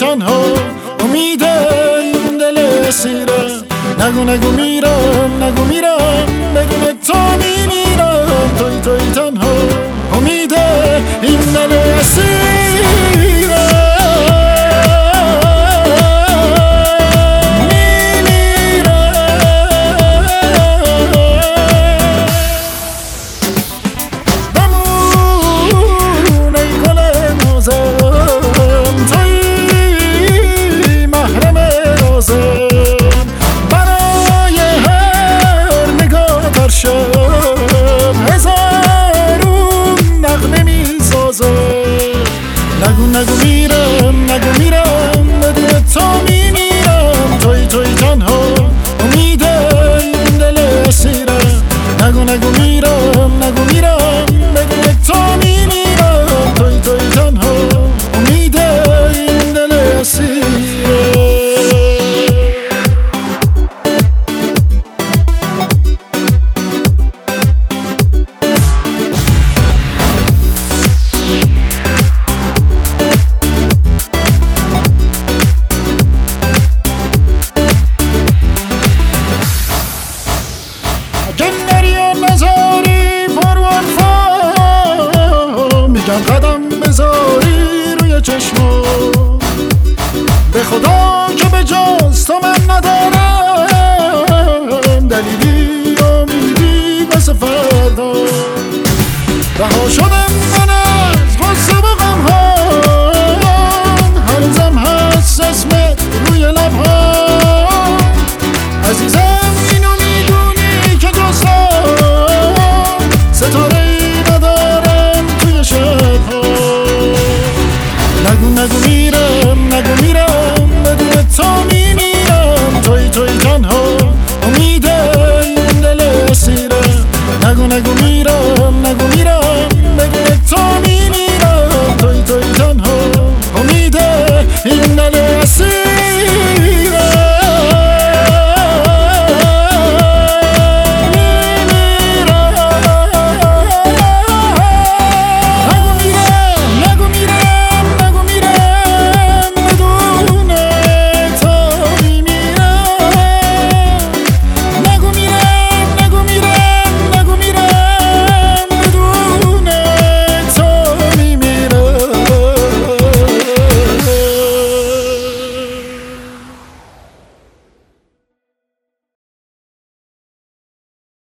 تنها امید این دل اسیره. نگو نگو میرم نگو میرم بدون تو میمیرم. توی تنها امید این دل اسیره. نگو نگو میرم نگو میرم بدون تو میمیرم. توی تنها امید این دل اسیره. نگو نگو میرم نگو میرم بدون تو میمیرم. توی تنها امید این دل اسیره. قدم بذاری روی چشما به خدا که به جز تو من ندارم.